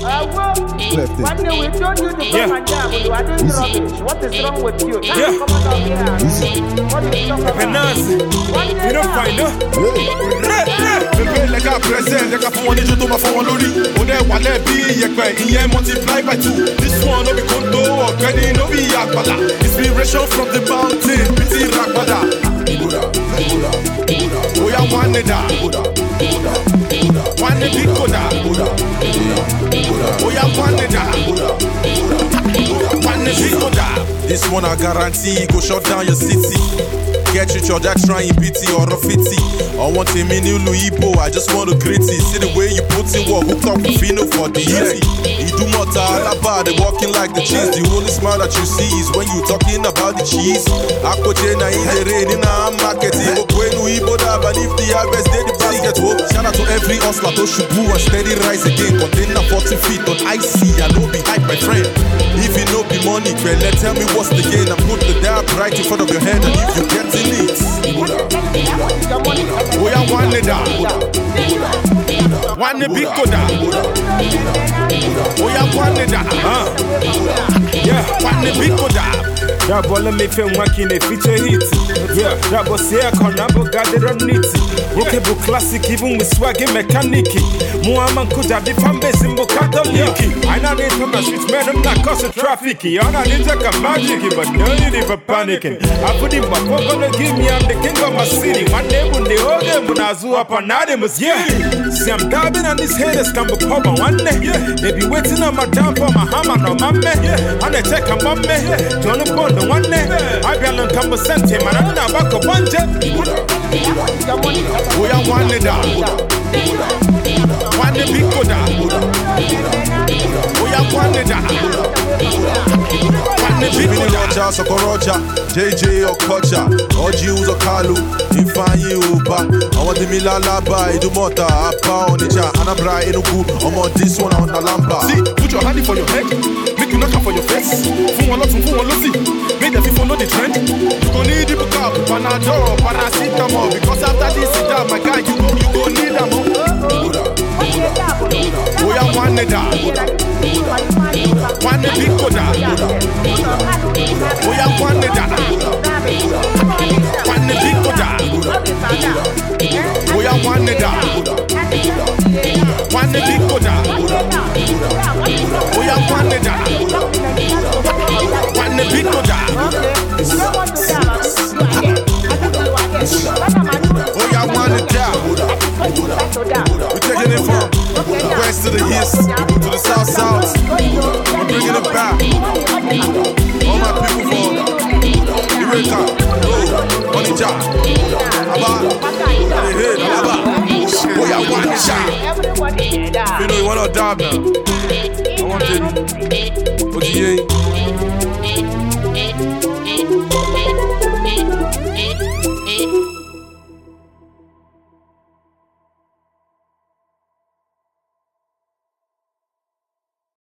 Left it. One day we told you to come and jam, you are doing rubbish. What is wrong with you? Yeah. Come on out here. What is wrong with Nancy, you don't find her. Like a present, like a phone, you do my phone, Lodi. Oh, there, one there be, yeah, multiply by 2. This one, no be condo, or credit, no be akbala. Inspiration from the mountain, pity rakbada. Oh, yeah, one da. One big koda. Oh, yeah, one da. One big koda. This one, I guarantee, go shut down your city. Get you charge, trying pity or a fitty. I want a mini Luibo, I just want to create it. See the way you put in work, hook up with Fino for the easy. You do more talaba, they walking like the cheese. The only smile that you see is when you talking about the cheese. Akojena in the rain, in a marketing. When Luibo dab, and if the harvest, they the basket. Shout out to every hustler, to Shubu and steady rise again. Container 40 feet on IC, I know be hype, my friend. If you know be money, let tell me what's the gain. I put the dab right in front of your head, and if you get it, oh yeah, one da. One big koda. Oh yeah, one da. Yeah, One big koda. that boy let me feel working a feature hit. Yeah, that was here, Conabo got it on it. Workable classic, even with swaggy mechanic. Muhammad could have the fan base in Catholic. I know they told the streets, man, I'm not causing traffic. I know they take a magic, but no need for panicking. I put him up, gonna give me, I'm the king of my city. One day when they hold them, when I zoo up on Adimus, yeah. See, I'm dabbing on these haters, come up over one day. They be waiting on my down for my hammer, no man, and they check a mum, John upon the one day. I be on come sent him, and I'm not back up one jet. Oh yeah, one da. One big koda. Oh yeah, one da. One big koda. Sokoroja, JJ or Kocha, Oji Uzo Kalu, Ifanyi Uba. I want the Milalaba, Idumota, Apa Onija, Anabra Enuku. I'm on this one on the Lamba. See, put your hand for your head, make you knock out for your face. Fu one lot, make the people know the trend. You gon' need the book up, Panadol, Paracetamol, because after this, my guy, you go need them. Oh yeah, one da. One big koda. Oh yeah, one da. One big koda. Oh yeah, one da. One big koda. Oh yeah, one da. One big koda. Oh yeah, one da. We're taking it from west to the east, to the south. We're bringing it back. All my people from Eureka, Onitsha, Aba, the head, Aba. Oh yeah, one shot. You know you want to dab now. I want it. OGA.